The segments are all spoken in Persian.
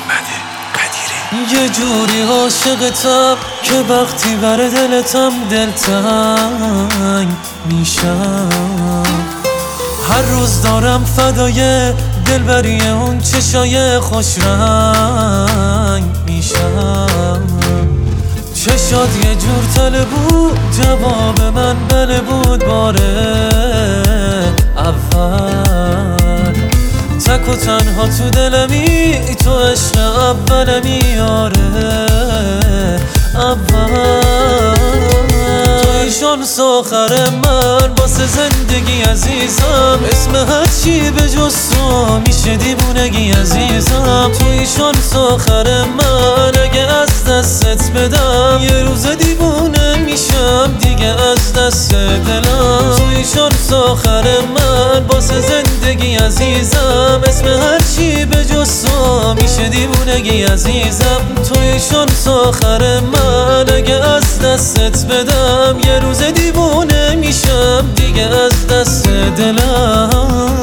یه جوری عاشقتم که وقتی بر دلتم دلتنگ میشم. هر روز دارم فدای دلبری اون چشای خوش رنگ میشم. چشات یه جور تله بود، جواب من بله بود باره اول. تک و تنها تو دلمی، تو عشق اولمی آره اول. توی شانس آخر من واسه زندگی عزیزم، اسم هر چی به جز تو میشه دیوونگی عزیزم. توی شانس آخر من اگه از دستت بدم، یه روز دیوونه میشم دیگه از دست دلم. توی شانس آخر من واسه زندگی عزیزم، اسم هر چی به جز تو میشه دیوونگی عزیزم. توی شانس آخر من اگه از دستت بدم، یه روز دیوونه میشم دیگه از دست دلم.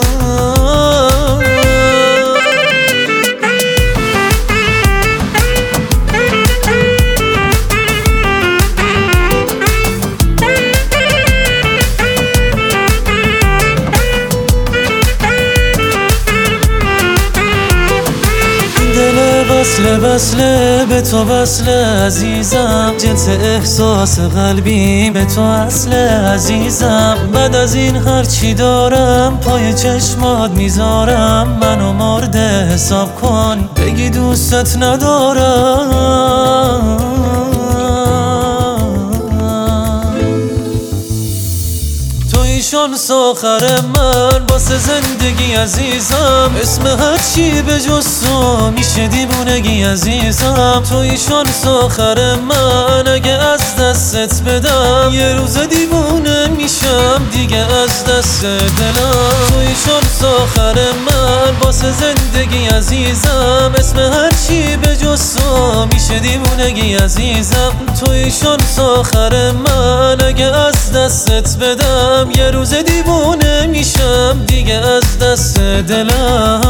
وصله به تو وصله عزیزم، جنس احساس قلبی به تو اصله عزیزم. بعد از این هر چی دارم پای چشمات میذارم، منو مرده حساب کن بگی دوستت ندارم. توی شانس آخر من واسه زندگی عزیزم، اسم هر چی به جز تو میشه دیوونگی عزیزم. توی شانس آخر من اگه از دستت بدم، یه روز دیوونه میشم دیگه از دست دلم. توی شانس آخر من واسه زندگی عزیزم، اسم هر چی به جز تو میشه دیوونگی عزیزم. توی شانس آخر من اگه از دستت بدم، یه روز دیوونه میشم دیگه از دست دلم.